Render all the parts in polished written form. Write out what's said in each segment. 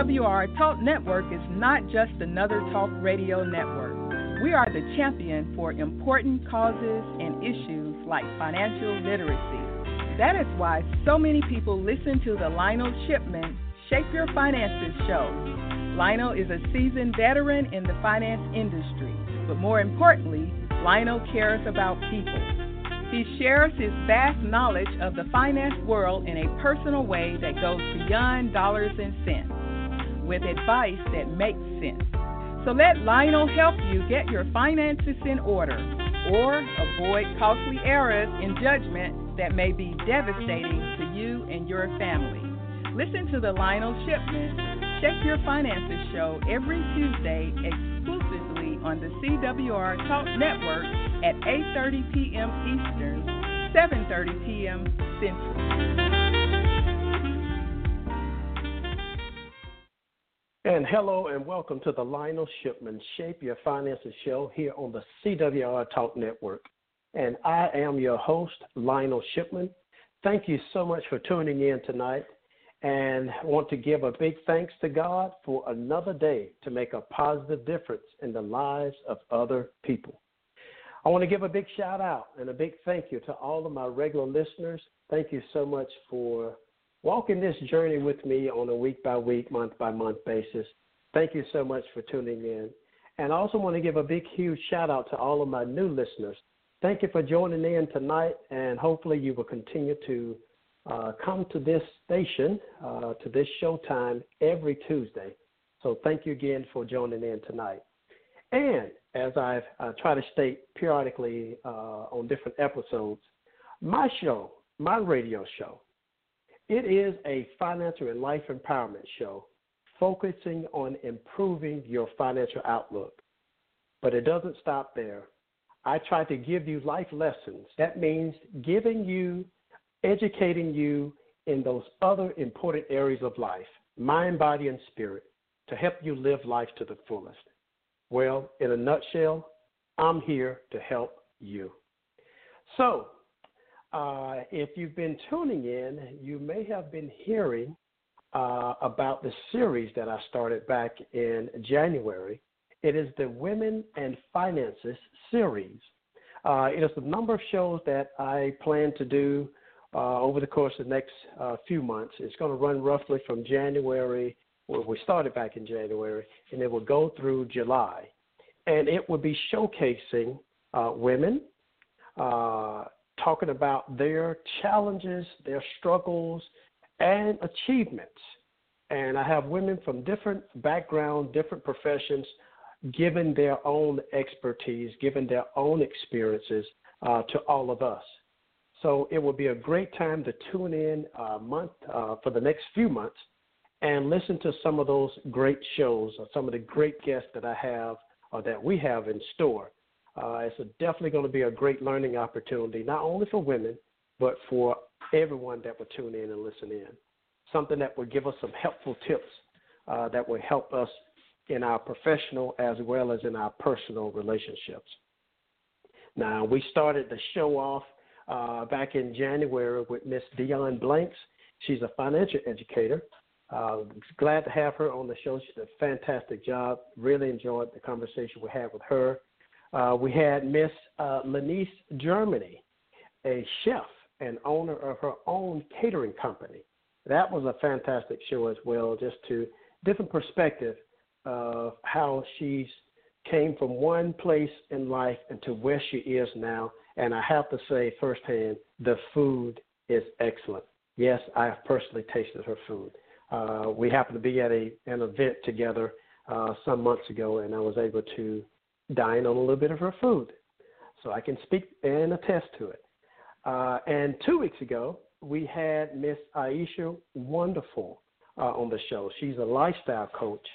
CWR Talk Network is not just another talk radio network. We are the champion for important causes and issues like financial literacy. That is why so many people listen to the Lionel Shipman Shape Your Finances show. Lionel is a seasoned veteran in the finance industry, but more importantly, Lionel cares about people. He shares his vast knowledge of the finance world in a personal way that goes beyond dollars and cents, with advice that makes sense. So let Lionel help you get your finances in order or avoid costly errors in judgment that may be devastating to you and your family. Listen to the Lionel Shipman Check Your Finances show every Tuesday exclusively on the CWR Talk Network at 8:30 p.m. Eastern, 7:30 p.m. Central. And hello and welcome to the Lionel Shipman Shape Your Finances show here on the CWR Talk Network. And I am your host, Lionel Shipman. Thank you so much for tuning in tonight. And I want to give a big thanks to God for another day to make a positive difference in the lives of other people. I want to give a big shout out and a big thank you to all of my regular listeners. Thank you so much for walking this journey with me on a week-by-week, month-by-month basis. Thank you so much for tuning in. And I also want to give a big, huge shout-out to all of my new listeners. Thank you for joining in tonight, and hopefully you will continue to come to this station, to this showtime every Tuesday. So thank you again for joining in tonight. And as I try to state periodically on different episodes, my show, my radio show, it is a financial and life empowerment show focusing on improving your financial outlook. But it doesn't stop there. I try to give you life lessons. That means giving you, educating you in those other important areas of life, mind, body, and spirit, to help you live life to the fullest. Well, in a nutshell, I'm here to help you. So, if you've been tuning in, you may have been hearing about the series that I started back in January. It is the Women and Finances series. It is a number of shows that I plan to do over the course of the next few months. It's going to run roughly from January, well, we started back in January, and it will go through July. And it will be showcasing women, talking about their challenges, their struggles, and achievements. And I have women from different backgrounds, different professions, giving their own expertise, giving their own experiences to all of us. So it will be a great time to tune in for the next few months and listen to some of those great shows or some of the great guests that I have or that we have in store. It's definitely going to be a great learning opportunity, not only for women, but for everyone that will tune in and listen in. Something that will give us some helpful tips that will help us in our professional as well as in our personal relationships. Now, we started the show off back in January with Miss Dion Blanks. She's a financial educator. Glad to have her on the show. She did a fantastic job. Really enjoyed the conversation we had with her. We had Miss Lenice Germany, a chef and owner of her own catering company. That was a fantastic show as well, just to different perspective of how she's came from one place in life into where she is now. And I have to say firsthand, the food is excellent. Yes, I have personally tasted her food. We happened to be at an event together some months ago, and I was able to dine on a little bit of her food. So I can speak and attest to it. And 2 weeks ago, we had Miss Aisha Wonderful on the show. She's a lifestyle coach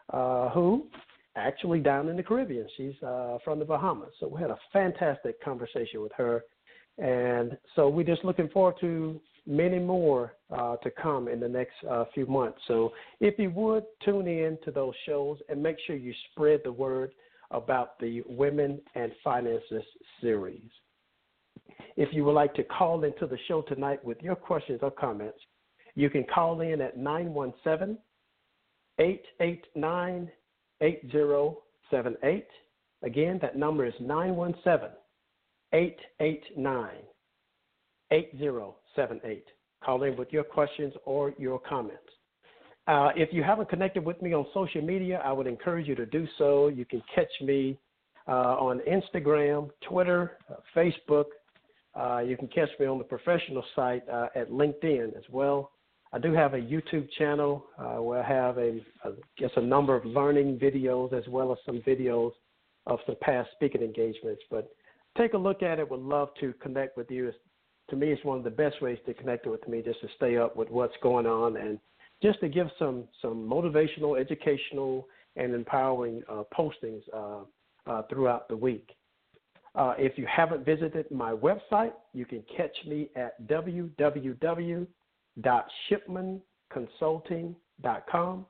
who actually down in the Caribbean. She's from the Bahamas. So we had a fantastic conversation with her. And so we're just looking forward to many more to come in the next few months. So if you would, tune in to those shows and make sure you spread the word about the Women and Finances series. If you would like to call into the show tonight with your questions or comments, you can call in at 917-882-5828. 889-8078. Again, that number is 917-889-8078. Call in with your questions or your comments. If you haven't connected with me on social media, I would encourage you to do so. You can catch me on Instagram, Twitter, Facebook. You can catch me on the professional site at LinkedIn as well. I do have a YouTube channel where I have a number of learning videos as well as some videos of some past speaking engagements. But take a look at it. Would love to connect with you. To me, it's one of the best ways to connect with me, just to stay up with what's going on and just to give some motivational, educational, and empowering postings throughout the week. If you haven't visited my website, you can catch me at www.shipmanconsulting.com.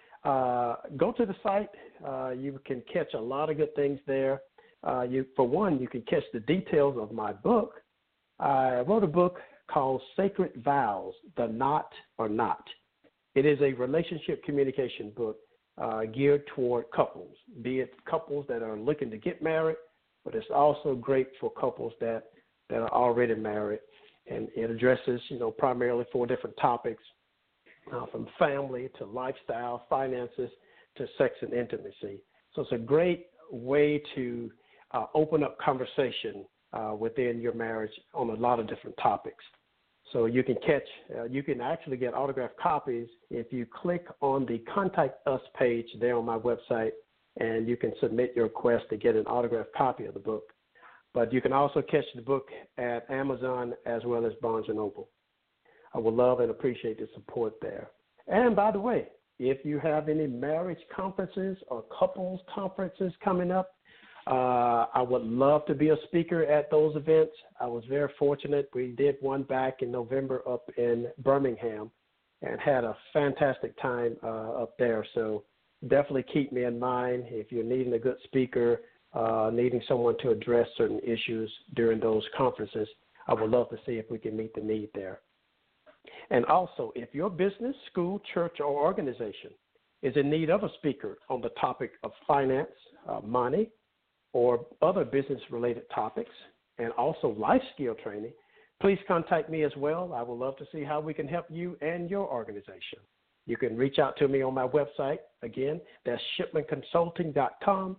Go to the site. You can catch a lot of good things there. For one, you can catch the details of my book. I wrote a book called Sacred Vows, The Not or Not. It is a relationship communication book geared toward couples, be it couples that are looking to get married, but it's also great for couples that are already married. And it addresses, primarily 4 different topics, from family to lifestyle, finances, to sex and intimacy. So it's a great way to open up conversation within your marriage on a lot of different topics. So you can actually get autographed copies if you click on the Contact Us page there on my website, and you can submit your request to get an autographed copy of the book. But you can also catch the book at Amazon as well as Barnes & Noble. I would love and appreciate the support there. And by the way, if you have any marriage conferences or couples conferences coming up, I would love to be a speaker at those events. I was very fortunate. We did one back in November up in Birmingham and had a fantastic time up there. So definitely keep me in mind if you're needing a good speaker, needing someone to address certain issues during those conferences. I would love to see if we can meet the need there. And also, if your business, school, church, or organization is in need of a speaker on the topic of finance, money, or other business-related topics, and also life skill training, please contact me as well. I would love to see how we can help you and your organization. You can reach out to me on my website. Again, that's shipmanconsulting.com,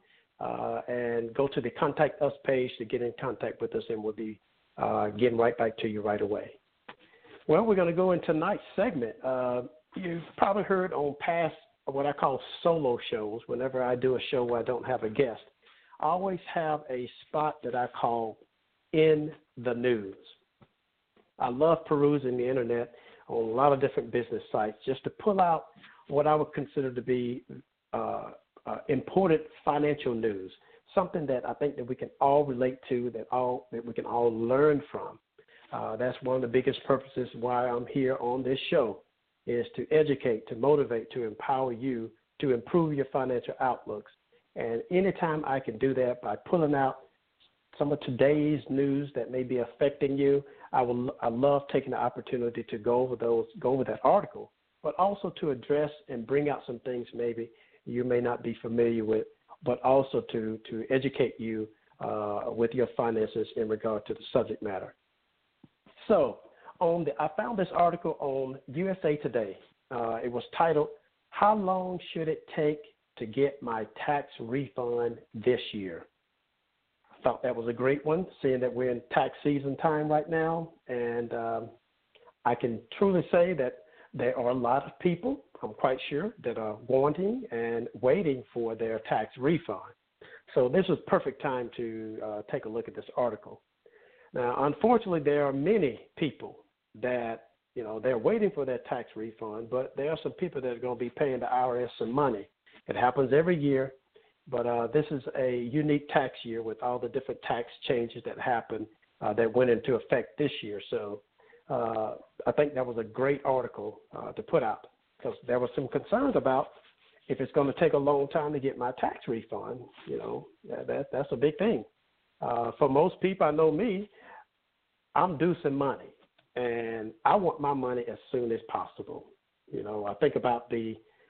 and go to the Contact Us page to get in contact with us, and we'll be getting right back to you right away. Well, we're going to go into tonight's segment. You've probably heard on past what I call solo shows, whenever I do a show where I don't have a guest, I always have a spot that I call In the News. I love perusing the internet on a lot of different business sites just to pull out what I would consider to be important financial news, something that I think that we can all relate to, that we can all learn from. That's one of the biggest purposes why I'm here on this show, is to educate, to motivate, to empower you to improve your financial outlooks. And anytime I can do that by pulling out some of today's news that may be affecting you, I love taking the opportunity to go over that article, but also to address and bring out some things maybe you may not be familiar with, but also to educate you with your finances in regard to the subject matter. So I found this article on USA Today. It was titled, "How long should it take to get my tax refund this year?" I thought that was a great one, seeing that we're in tax season time right now. And I can truly say that there are a lot of people, I'm quite sure, that are wanting and waiting for their tax refund. So this is perfect time to take a look at this article. Now, unfortunately, there are many people that, they're waiting for their tax refund, but there are some people that are going to be paying the IRS some money. It happens every year, but this is a unique tax year with all the different tax changes that happened that went into effect this year. So I think that was a great article to put out, because there were some concerns about if it's going to take a long time to get my tax refund. That's a big thing. For most people, I know me, I'm due some money, and I want my money as soon as possible. I think about the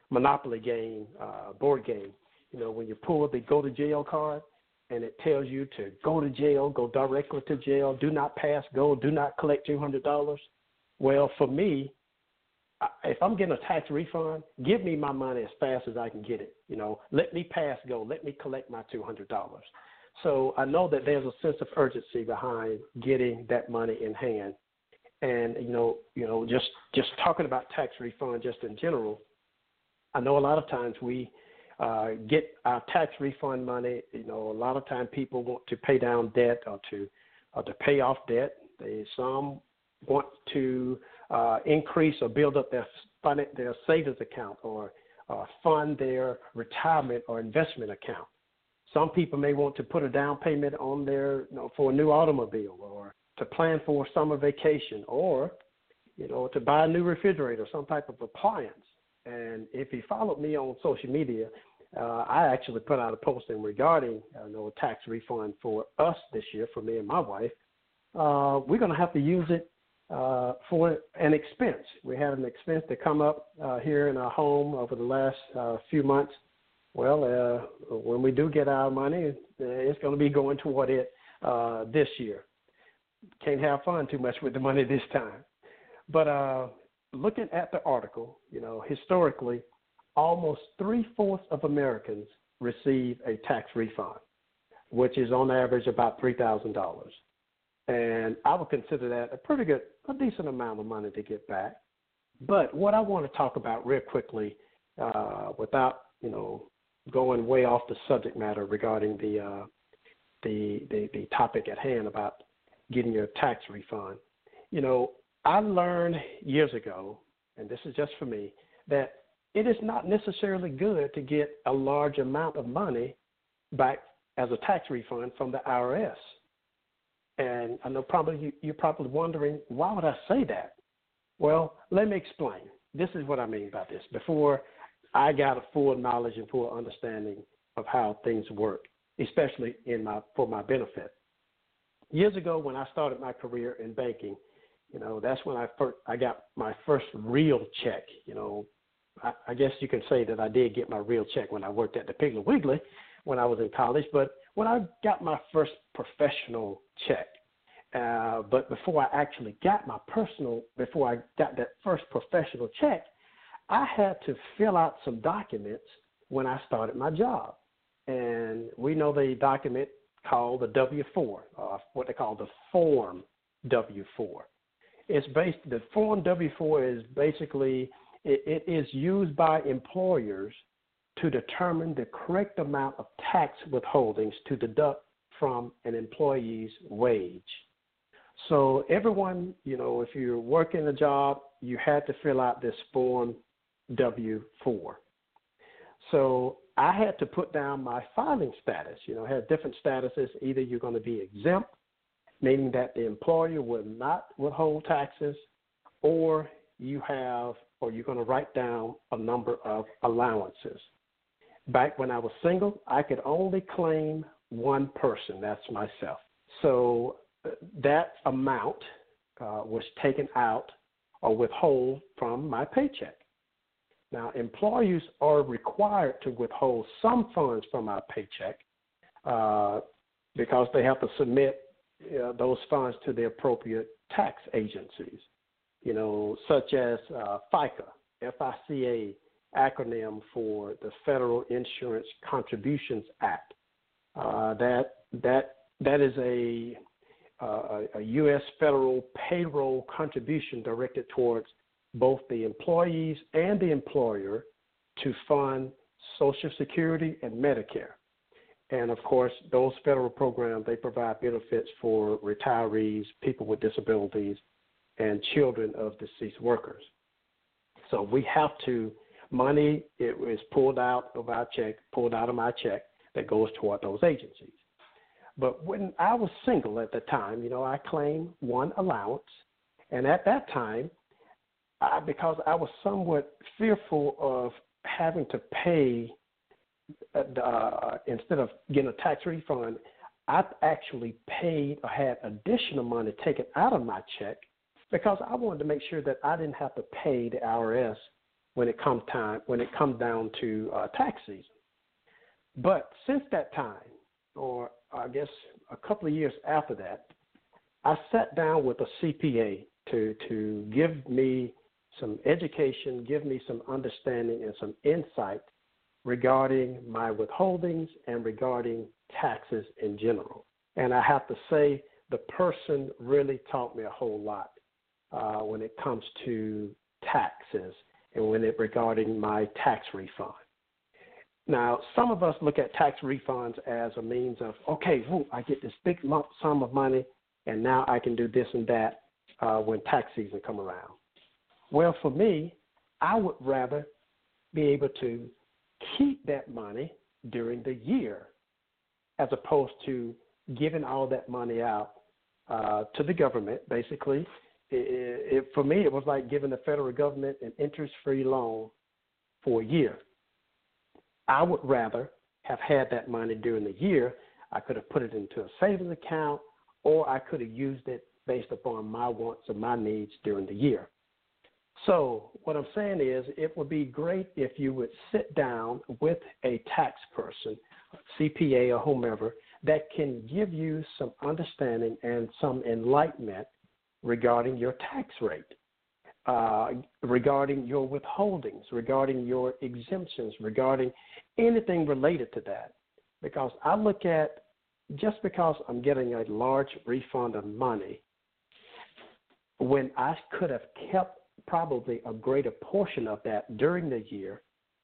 Monopoly game, board game. You know, when you pull the go to jail card and it tells you to go to jail, go directly to jail, do not pass go, do not collect $200. Well, for me, if I'm getting a tax refund, give me my money as fast as I can get it. You know, let me pass go, let me collect my $200. So I know that there's a sense of urgency behind getting that money in hand. And, just talking about tax refund just in general, I know a lot of times we get our tax refund money. You know, a lot of times people want to pay down debt or to pay off debt. Some want to increase or build up their savings account or fund their retirement or investment account. Some people may want to put a down payment on their, for a new automobile or to plan for a summer vacation or, to buy a new refrigerator, some type of appliance. And if you followed me on social media, I actually put out a posting regarding a tax refund for us this year, for me and my wife. We're going to have to use it for an expense. We had an expense to come up here in our home over the last few months. Well, when we do get our money, it's going to be going toward it this year. Can't have fun too much with the money this time. But looking at the article, historically, almost 3/4 of Americans receive a tax refund, which is on average about $3,000. And I would consider that a decent amount of money to get back. But what I want to talk about real quickly, without, going way off the subject matter regarding the topic at hand about getting your tax refund. I learned years ago, and this is just for me, that it is not necessarily good to get a large amount of money back as a tax refund from the IRS. And I know you're probably wondering, why would I say that? Well, let me explain. This is what I mean by this. Before I got a full knowledge and full understanding of how things work, especially for my benefit. Years ago, when I started my career in banking, that's when I got my first real check. I guess you can say that I did get my real check when I worked at the Piggly Wiggly when I was in college. But when I got my first professional check, but before I actually got before I got that first professional check, I had to fill out some documents when I started my job. And we know the document called the W-4, what they call the Form W-4. The Form W-4 is basically, it is used by employers to determine the correct amount of tax withholdings to deduct from an employee's wage. So everyone, if you're working a job, you had to fill out this Form W-4. So I had to put down my filing status. I had different statuses. Either you're going to be exempt, meaning that the employer will not withhold taxes, or you're going to write down a number of allowances. Back when I was single, I could only claim one person. That's myself. So that amount was taken out or withhold from my paycheck. Now, employers are required to withhold some funds from our paycheck because they have to submit those funds to the appropriate tax agencies, such as FICA, F-I-C-A, acronym for the Federal Insurance Contributions Act. That is a U.S. federal payroll contribution directed towards both the employees and the employer to fund Social Security and Medicare. And, of course, those federal programs, they provide benefits for retirees, people with disabilities, and children of deceased workers. So we have money is pulled out of my check that goes toward those agencies. But when I was single at the time, I claimed one allowance. And at that time, because I was somewhat fearful of having to pay, instead of getting a tax refund, I actually paid or had additional money taken out of my check because I wanted to make sure that I didn't have to pay the IRS when it comes down to tax season. But since that time, or I guess a couple of years after that, I sat down with a CPA to give me some education, give me some understanding and some insight regarding my withholdings and regarding taxes in general. And I have to say, the person really taught me a whole lot when it comes to taxes and regarding my tax refund. Now, some of us look at tax refunds as a means of, okay, I get this big lump sum of money, and now I can do this and that when tax season come around. Well, for me, I would rather be able to keep that money during the year as opposed to giving all that money out to the government, basically. For me, it was like giving the federal government an interest-free loan for a year. I would rather have had that money during the year. I could have put it into a savings account, or I could have used it based upon my wants and my needs during the year. So what I'm saying is it would be great if you would sit down with a tax person, CPA or whomever, that can give you some understanding and some enlightenment regarding your tax rate, regarding your withholdings, regarding your exemptions, regarding anything related to that. Because I look at, just because I'm getting a large refund of money, when I could have kept probably a greater portion of that during the year,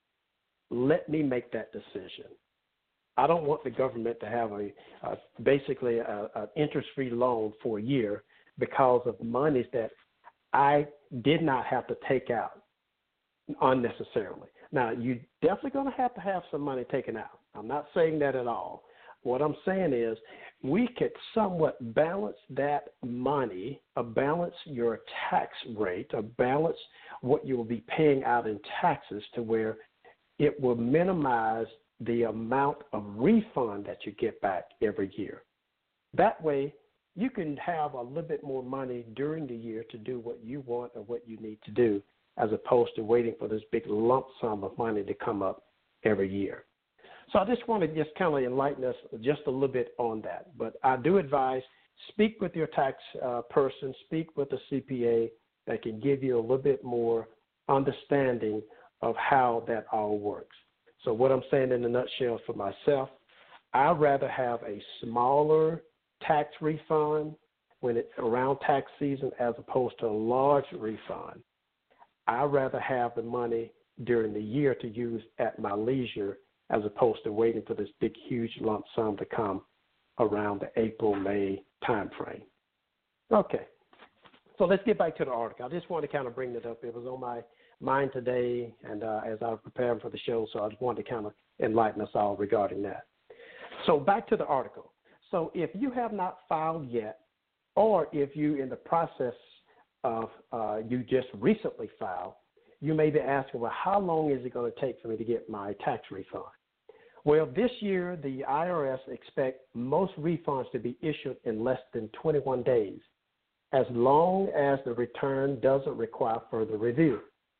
let me make that decision. I don't want the government to have basically an interest-free loan for a year because of monies that I did not have to take out unnecessarily. Now, you're definitely going to have some money taken out. I'm not saying that at all. What I'm saying is we could somewhat balance that money, balance your tax rate, balance what you will be paying out in taxes to where it will minimize the amount of refund that you get back every year. That way, you can have a little bit more money during the year to do what you want or what you need to do, as opposed to waiting for this big lump sum of money to come up every year. So I just want to just kind of enlighten us just a little bit on that. But I do advise, speak with your tax person, speak with a CPA that can give you a little bit more understanding of how that all works. So what I'm saying in a nutshell for myself, I'd rather have a smaller tax refund when it's around tax season as opposed to a large refund. I'd rather have the money during the year to use at my leisure as opposed to waiting for this big, huge lump sum to come around the April, May time frame. Okay, so let's get back to the article. I just wanted to kind of bring it up. It was on my mind today, and as I was preparing for the show, so I just wanted to kind of enlighten us all regarding that. So back to the article. So if you have not filed yet, or if you in the process of you just recently filed, you may be asking, well, how long is it going to take for me to get my tax refund? Well, this year, the IRS expects most refunds to be issued in less than 21 days, as long as the return doesn't require further review.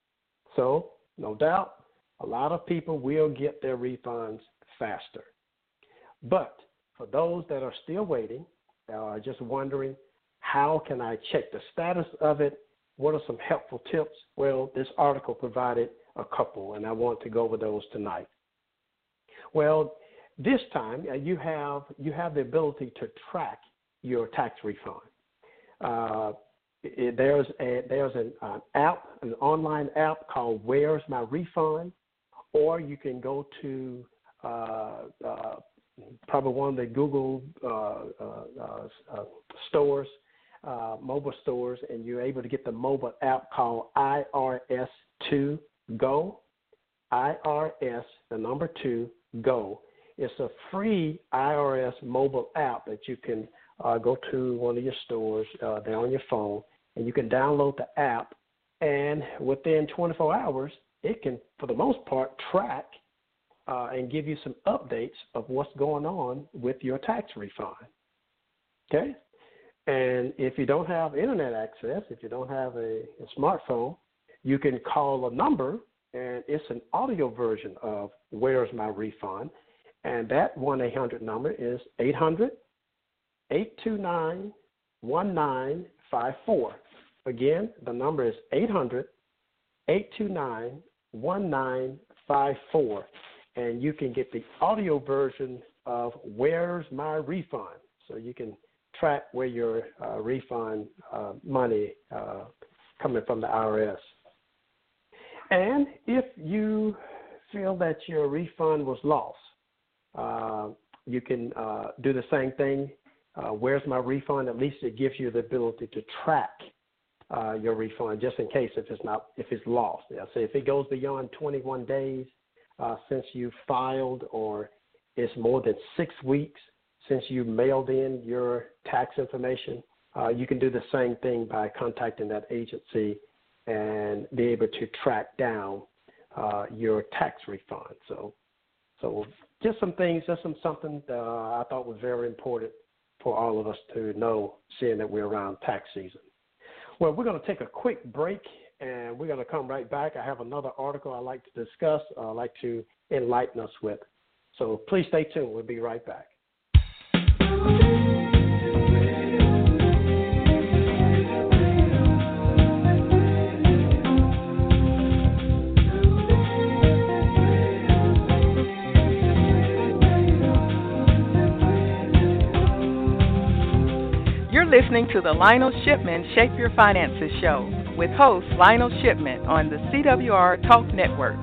So, no doubt, a lot of people will get their refunds faster. But for those that are still waiting, are just wondering, how can I check the status of it? What are some helpful tips? Well, this article provided a couple, and I want to go over those tonight. Well, this time you have the ability to track your tax refund. There's an app, an online app called Where's My Refund, or you can go to probably one of the Google stores, mobile stores, and you're able to get the mobile app called IRS2 Go. IRS, the number 2, Go. It's a free IRS mobile app that you can go to one of your stores there on your phone, and you can download the app, and within 24 hours, it can, for the most part, track and give you some updates of what's going on with your tax refund. Okay? And if you don't have internet access, if you don't have a smartphone, you can call a number and it's an audio version of Where's My Refund? And that 1-800 number is 800-829-1954. Again, the number is 800-829-1954. And you can get the audio version of Where's My Refund? So you can track where your refund money coming from the IRS. And if you feel that your refund was lost, you can do the same thing. Where's My Refund? At least it gives you the ability to track your refund just in case if it's lost. So if it goes beyond 21 days since you filed, or it's more than 6 weeks since you mailed in your tax information, you can do the same thing by contacting that agency and be able to track down your tax refund. So just some things, something I thought was very important for all of us to know, seeing that we're around tax season. Well, we're going to take a quick break, and we're going to come right back. I have another article I'd like to discuss, I'd like to enlighten us with. So please stay tuned. We'll be right back. You're listening to the Lionel Shipman Shape Your Finances show with host Lionel Shipman on the CWR Talk Network.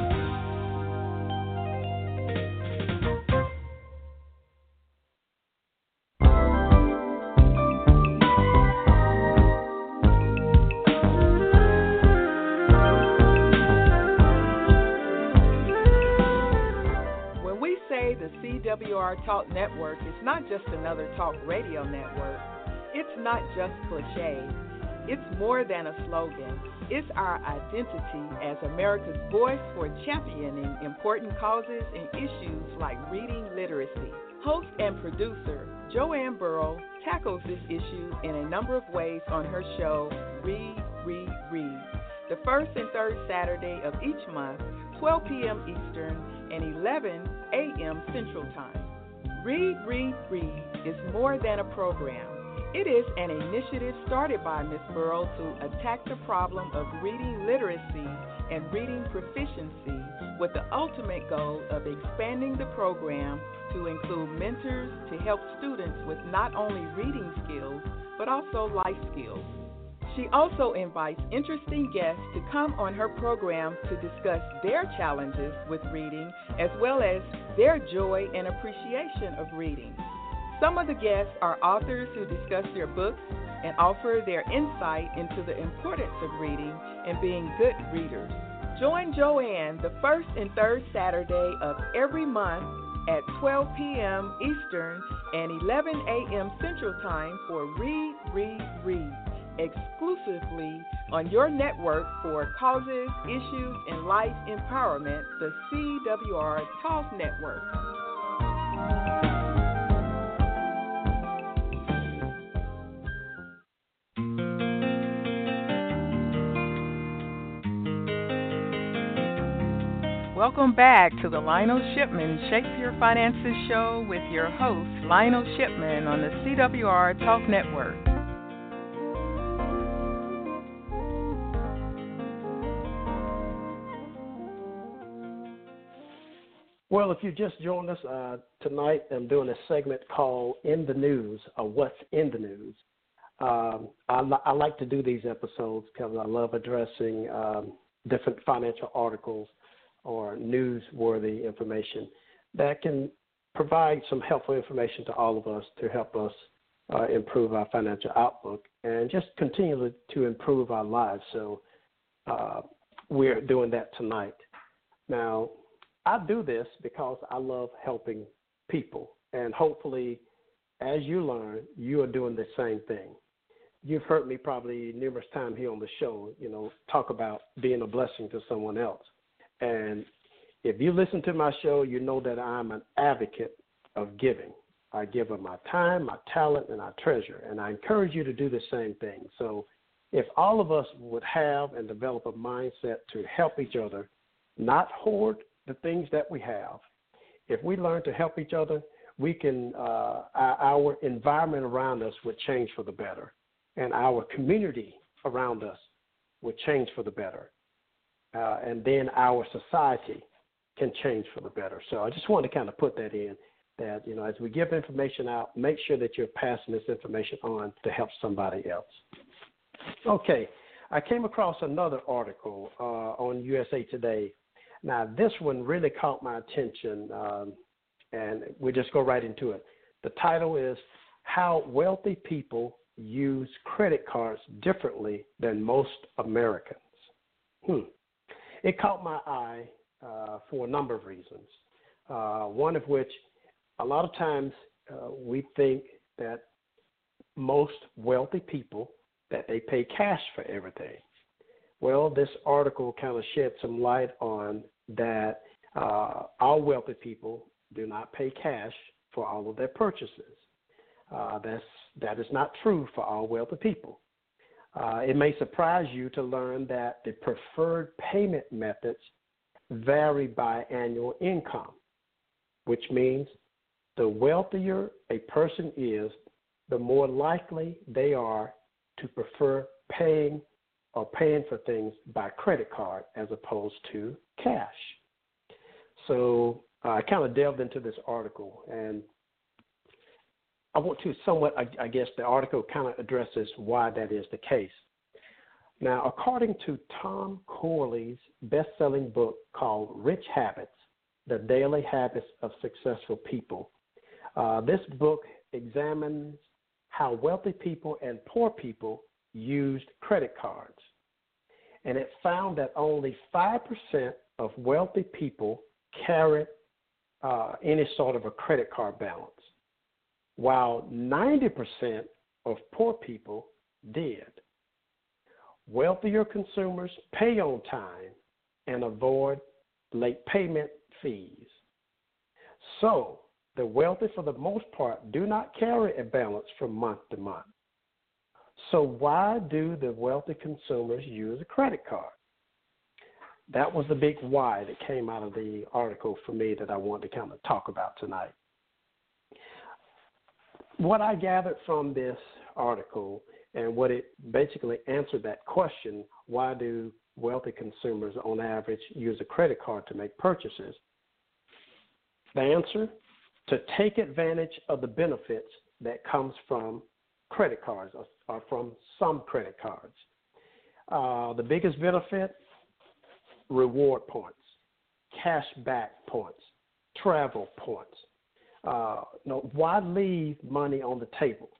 When we say the CWR Talk Network is not just another talk radio network, it's not just cliche. It's more than a slogan. It's our identity as America's voice for championing important causes and issues like reading literacy. Host and producer Joanne Burrow tackles this issue in a number of ways on her show, Read, Read, Read, the first and third Saturday of each month, 12 p.m. Eastern and 11 a.m. Central Time. Read, Read, Read is more than a program. It is an initiative started by Ms. Burrow to attack the problem of reading literacy and reading proficiency with the ultimate goal of expanding the program to include mentors to help students with not only reading skills, but also life skills. She also invites interesting guests to come on her program to discuss their challenges with reading, as well as their joy and appreciation of reading. Some of the guests are authors who discuss their books and offer their insight into the importance of reading and being good readers. Join Joanne the first and third Saturday of every month at 12 p.m. Eastern and 11 a.m. Central Time for Read, Read, Read, exclusively on your network for causes, issues, and life empowerment, the CWR Talk Network. Welcome back to the Lionel Shipman Shape Your Finances show with your host, Lionel Shipman, on the CWR Talk Network. Well, if you just joined us tonight, I'm doing a segment called In the News, or What's in the News. I like to do these episodes because I love addressing different financial articles or newsworthy information that can provide some helpful information to all of us to help us improve our financial outlook and just continue to improve our lives. So we're doing that tonight. Now, I do this because I love helping people, and hopefully, as you learn, you are doing the same thing. You've heard me probably numerous times here on the show, talk about being a blessing to someone else. And if you listen to my show, you know that I'm an advocate of giving. I give of my time, my talent, and my treasure, and I encourage you to do the same thing. So if all of us would have and develop a mindset to help each other, not hoard the things that we have. If we learn to help each other, we can, our environment around us would change for the better, and our community around us would change for the better. And then our society can change for the better. So I just wanted to kind of put that in, that, you know, as we give information out, make sure that you're passing this information on to help somebody else. Okay, I came across another article on USA Today. Now, this one really caught my attention, and we'll just go right into it. The title is How Wealthy People Use Credit Cards Differently Than Most Americans. It caught my eye for a number of reasons, one of which, a lot of times we think that most wealthy people, that they pay cash for everything. Well, this article kind of shed some light on that. Our wealthy people do not pay cash for all of their purchases. That is not true for all wealthy people. It may surprise you to learn that the preferred payment methods vary by annual income, which means the wealthier a person is, the more likely they are to prefer paying for things by credit card as opposed to cash. So I kind of delved into this article, and I want to somewhat, I guess the article kind of addresses why that is the case. Now, according to Tom Corley's best-selling book called Rich Habits, The Daily Habits of Successful People, this book examines how wealthy people and poor people used credit cards. And it found that only 5% of wealthy people carried any sort of a credit card balance, while 90% of poor people did. Wealthier consumers pay on time and avoid late payment fees. So the wealthy, for the most part, do not carry a balance from month to month. So why do the wealthy consumers use a credit card? That was the big why that came out of the article for me that I wanted to kind of talk about tonight. What I gathered from this article and what it basically answered that question, why do wealthy consumers on average use a credit card to make purchases? The answer, to take advantage of the benefits that comes from credit cards or from some credit cards. The biggest benefit, reward points, cash back points, travel points. Why leave money on the table?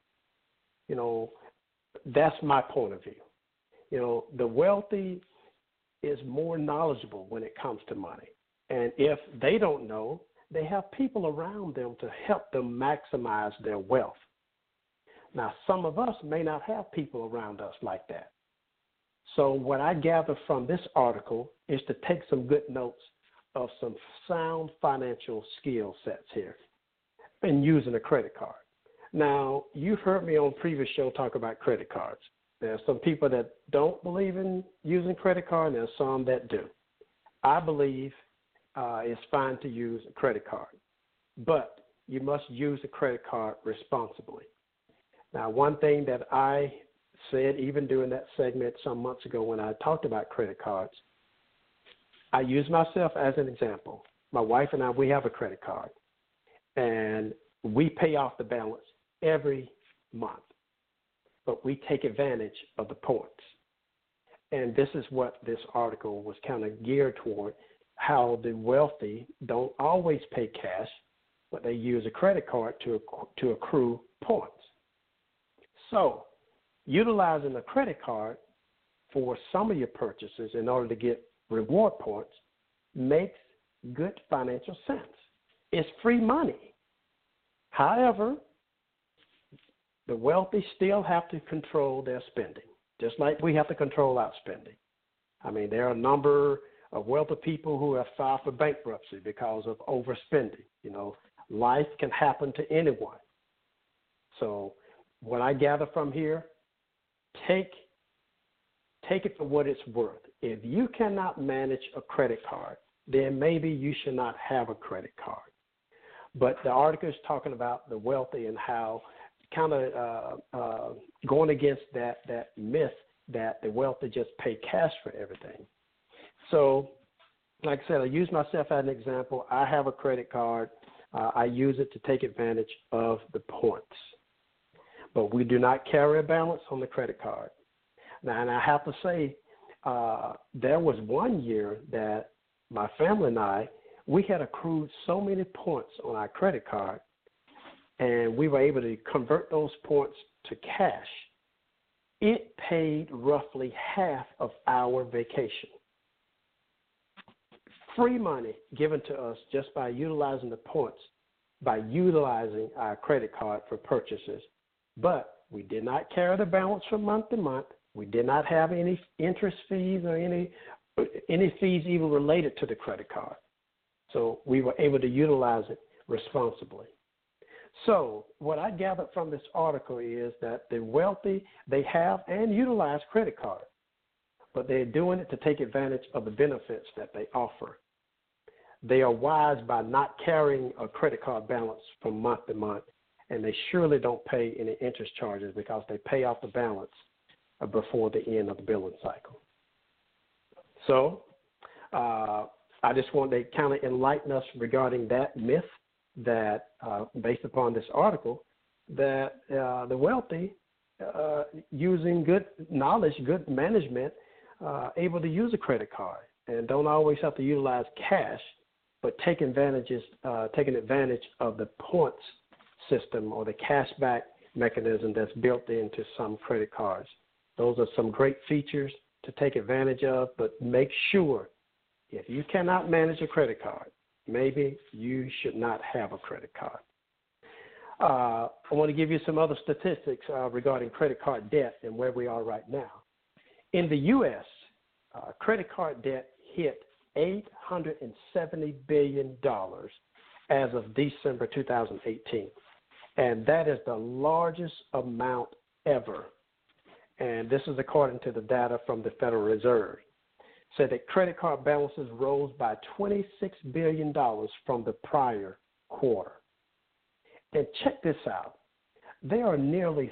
That's my point of view. The wealthy is more knowledgeable when it comes to money. And if they don't know, they have people around them to help them maximize their wealth. Now, some of us may not have people around us like that. So what I gather from this article is to take some good notes of some sound financial skill sets here in using a credit card. Now, you've heard me on previous show talk about credit cards. There are some people that don't believe in using credit card, and there are some that do. I believe it's fine to use a credit card, but you must use a credit card responsibly. Now, one thing that I said even during that segment some months ago when I talked about credit cards, I use myself as an example. My wife and I, we have a credit card, and we pay off the balance every month, but we take advantage of the points. And this is what this article was kind of geared toward, how the wealthy don't always pay cash, but they use a credit card to accrue points. So utilizing a credit card for some of your purchases in order to get reward points makes good financial sense. It's free money. However, the wealthy still have to control their spending, just like we have to control our spending. I mean, there are a number of wealthy people who have filed for bankruptcy because of overspending. Life can happen to anyone. So what I gather from here, take it for what it's worth. If you cannot manage a credit card, then maybe you should not have a credit card. But the article is talking about the wealthy and how kind of going against that myth that the wealthy just pay cash for everything. So, like I said, I use myself as an example. I have a credit card. I use it to take advantage of the points. But we do not carry a balance on the credit card. Now, and I have to say, there was one year that my family and I, we had accrued so many points on our credit card, and we were able to convert those points to cash. It paid roughly half of our vacation. Free money given to us just by utilizing the points, by utilizing our credit card for purchases. But we did not carry the balance from month to month. We did not have any interest fees or any fees even related to the credit card. So we were able to utilize it responsibly. So what I gathered from this article is that the wealthy, they have and utilize credit cards, but they're doing it to take advantage of the benefits that they offer. They are wise by not carrying a credit card balance from month to month, and they surely don't pay any interest charges because they pay off the balance before the end of the billing cycle. So I just want to kind of enlighten us regarding that myth that, based upon this article, that the wealthy, using good knowledge, good management, able to use a credit card and don't always have to utilize cash, but taking advantage of the points system or the cashback mechanism that's built into some credit cards. Those are some great features to take advantage of, but make sure if you cannot manage a credit card, maybe you should not have a credit card. I want to give you some other statistics regarding credit card debt and where we are right now. In the U.S., credit card debt hit $870 billion as of December 2018, and that is the largest amount ever. And this is according to the data from the Federal Reserve. Said that credit card balances rose by $26 billion from the prior quarter. And check this out. There are nearly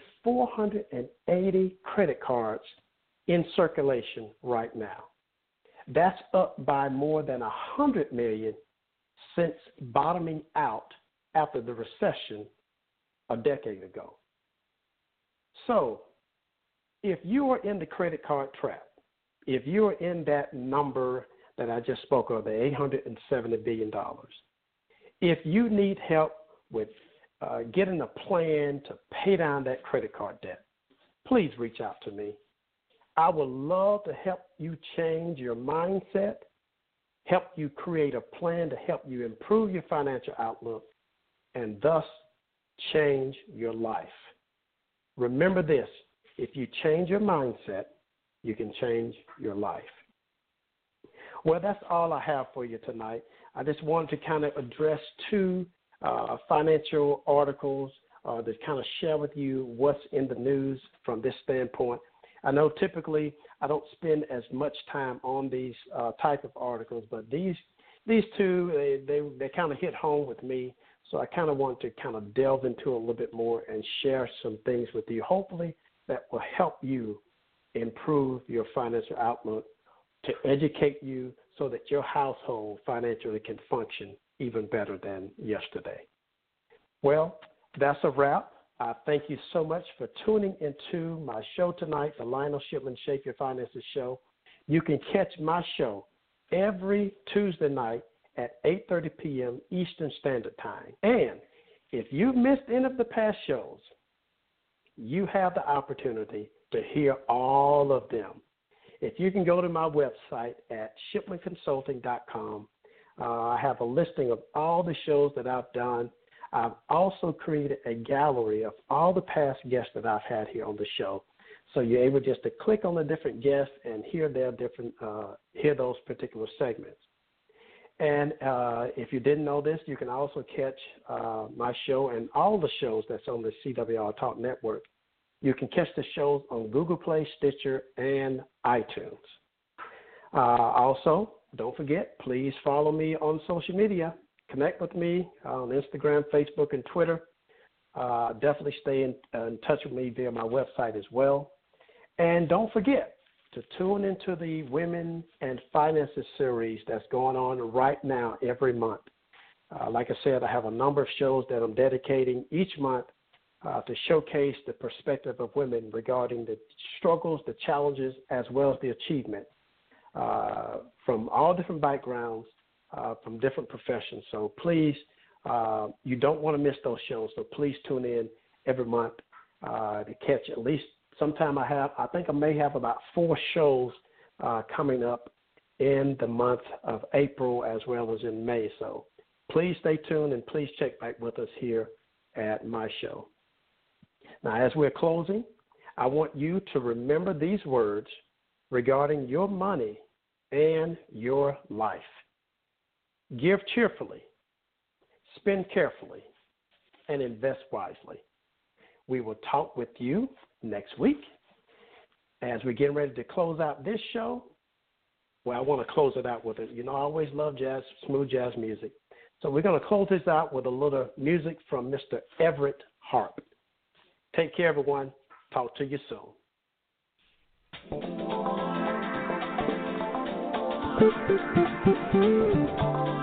480 credit cards in circulation right now. That's up by more than 100 million since bottoming out after the recession a decade ago. So, if you are in the credit card trap, if you are in that number that I just spoke of, the $870 billion, if you need help with getting a plan to pay down that credit card debt, please reach out to me. I would love to help you change your mindset, help you create a plan to help you improve your financial outlook, and thus change your life. Remember this, if you change your mindset, you can change your life. Well, that's all I have for you tonight. I just wanted to kind of address two financial articles to kind of share with you what's in the news from this standpoint. I know typically I don't spend as much time on these type of articles, but these two, they kind of hit home with me. So I kind of want to kind of delve into a little bit more and share some things with you, hopefully that will help you improve your financial outlook, to educate you so that your household financially can function even better than yesterday. Well, that's a wrap. I thank you so much for tuning into my show tonight, the Lionel Shipman Shape Your Finances show. You can catch my show every Tuesday night at 8:30 p.m. Eastern Standard Time. And if you've missed any of the past shows, you have the opportunity to hear all of them. If you can go to my website at shipmanconsulting.com, I have a listing of all the shows that I've done. I've also created a gallery of all the past guests that I've had here on the show. So you're able just to click on the different guests and hear hear those particular segments. And if you didn't know this, you can also catch my show and all the shows that's on the CWR Talk Network. You can catch the shows on Google Play, Stitcher, and iTunes. Also, don't forget, please follow me on social media. Connect with me on Instagram, Facebook, and Twitter. Definitely stay in touch with me via my website as well. And don't forget to tune into the Women and Finances series that's going on right now every month. Like I said, I have a number of shows that I'm dedicating each month to showcase the perspective of women regarding the struggles, the challenges, as well as the achievement from all different backgrounds, from different professions. So please, you don't want to miss those shows. So please tune in every month to catch at least sometime. I think I may have about 4 shows coming up in the month of April as well as in May. So please stay tuned and please check back with us here at my show. Now, as we're closing, I want you to remember these words regarding your money and your life. Give cheerfully, spend carefully, and invest wisely. We will talk with you next week. As we get ready to close out this show, well, I want to close it out with it. You know, I always love jazz, smooth jazz music. So we're going to close this out with a little music from Mr. Everett Harp. Take care, everyone. Talk to you soon.